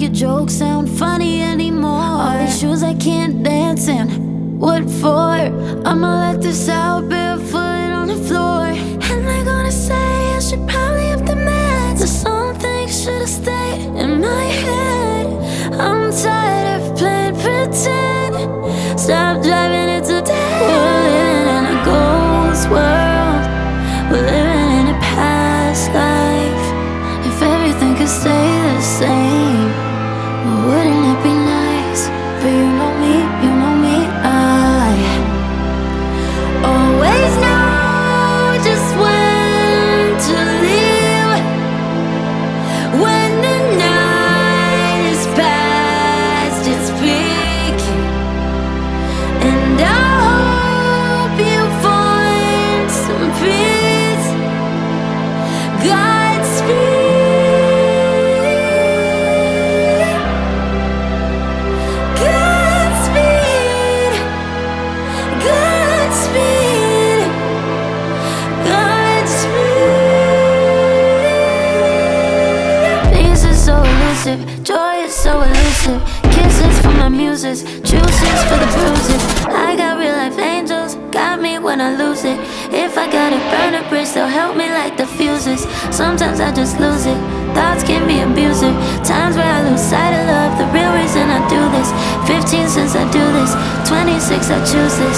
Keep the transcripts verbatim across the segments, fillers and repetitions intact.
your jokes sound funny anymore. All these shoes I can't dance in, what for? I'ma let this out barefoot on the floor. And they're gonna say I should probably up the meds, but some things should've stayed in my head. I'm tired of playing pretend. Stop driving it to death. We're living in a ghost world. We're living in a past life. If everything could stay the same, wouldn't it be nice? But you know me, you know me, I always know just when to leave. When the night is past its peak, and I hope you find some peace. Godspeed. Godspeed. Godspeed. Godspeed. Peace is so elusive, joy is so elusive. Kisses for my muses, juices for the bruises. I got real life angels, got me when I lose it. If I gotta burn a bridge, they'll help me like the fuses. Sometimes I just lose it, thoughts can be abusive. Times where I lose sight of love, the real reason I do this. Fifteen since I do this, twenty-six I choose this.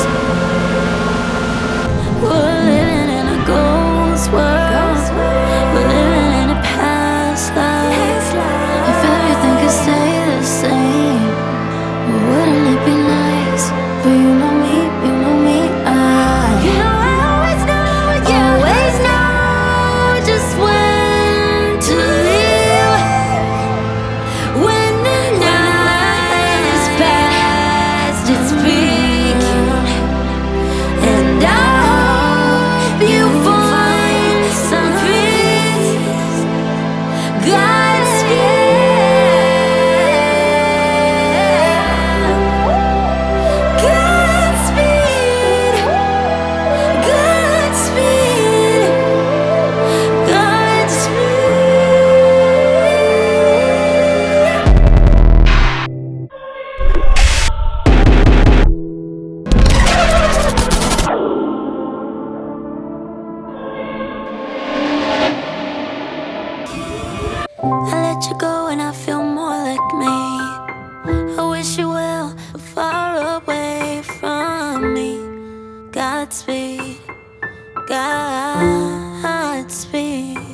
We're living in a ghost world. We're living in a past life. If everything could stay the same, wouldn't it be nice? But you know me, you know me, I You know I always know, you always know just when to leave. When the night is past its peak, and I hope you find some peace. Godspeed. Godspeed. Godspeed. I let you go and I feel more like me. I wish you well, but far away from me. Godspeed, Godspeed.